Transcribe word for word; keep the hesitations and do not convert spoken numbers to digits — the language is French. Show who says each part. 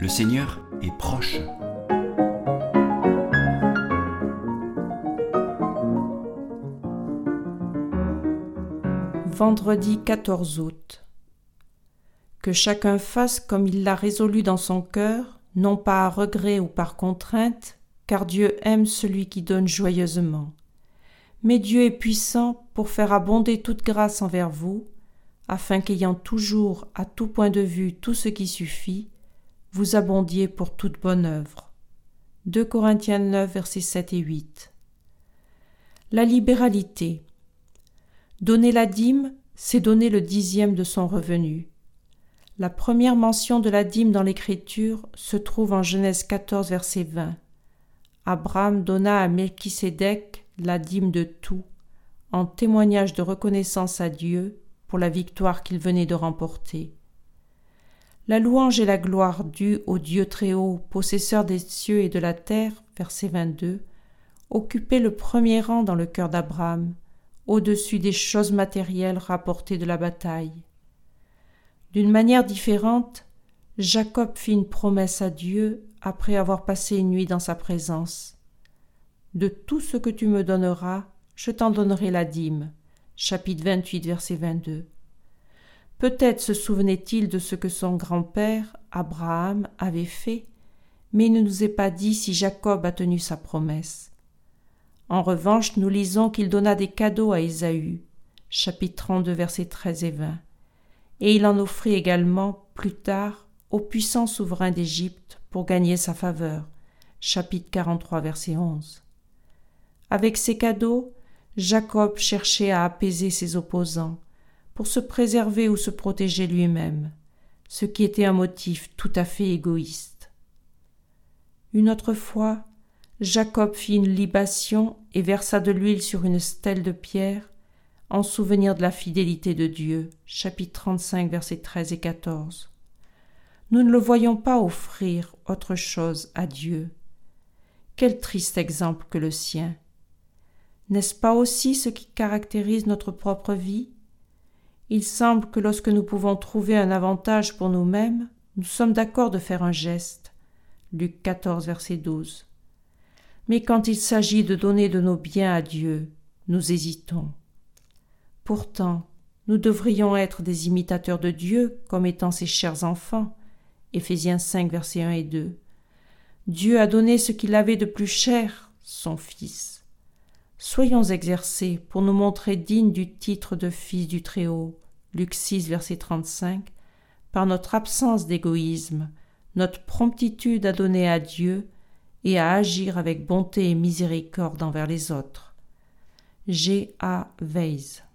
Speaker 1: Le Seigneur est proche.
Speaker 2: Vendredi quatorze août. Que chacun fasse comme il l'a résolu dans son cœur, non pas à regret ou par contrainte, car Dieu aime celui qui donne joyeusement. Mais Dieu est puissant pour faire abonder toute grâce envers vous, afin qu'ayant toujours à tout point de vue tout ce qui suffit, vous abondiez pour toute bonne œuvre. deux Corinthiens neuf, versets sept et huit. La libéralité. Donner la dîme, c'est donner le dixième de son revenu. La première mention de la dîme dans l'Écriture se trouve en Genèse quatorze, verset vingt. Abraham donna à Melchisédek la dîme de tout, en témoignage de reconnaissance à Dieu pour la victoire qu'il venait de remporter. La louange et la gloire dues au Dieu Très-Haut, possesseur des cieux et de la terre, verset vingt-deux, occupaient le premier rang dans le cœur d'Abraham, au-dessus des choses matérielles rapportées de la bataille. D'une manière différente, Jacob fit une promesse à Dieu après avoir passé une nuit dans sa présence. « De tout ce que tu me donneras, je t'en donnerai la dîme » chapitre vingt-huit, verset vingt-deux. Peut-être se souvenait-il de ce que son grand-père, Abraham, avait fait, mais il ne nous est pas dit si Jacob a tenu sa promesse. En revanche, nous lisons qu'il donna des cadeaux à Ésaü, chapitre trente-deux, versets treize et vingt, et il en offrit également, plus tard, au puissant souverain d'Égypte pour gagner sa faveur, chapitre quarante-trois, verset onze. Avec ces cadeaux, Jacob cherchait à apaiser ses opposants, pour se préserver ou se protéger lui-même, ce qui était un motif tout à fait égoïste. Une autre fois, Jacob fit une libation et versa de l'huile sur une stèle de pierre, en souvenir de la fidélité de Dieu, chapitre trente-cinq, versets treize et quatorze. Nous ne le voyons pas offrir autre chose à Dieu. Quel triste exemple que le sien! N'est-ce pas aussi ce qui caractérise notre propre vie? Il semble que lorsque nous pouvons trouver un avantage pour nous-mêmes, nous sommes d'accord de faire un geste. Luc quatorze, verset douze. Mais quand il s'agit de donner de nos biens à Dieu, nous hésitons. Pourtant, nous devrions être des imitateurs de Dieu comme étant ses chers enfants. Éphésiens cinq, versets un et deux. Dieu a donné ce qu'il avait de plus cher, son Fils. Soyons exercés pour nous montrer dignes du titre de Fils du Très-Haut, Luc six, verset trente-cinq, par notre absence d'égoïsme, notre promptitude à donner à Dieu et à agir avec bonté et miséricorde envers les autres. G. A. Weiss.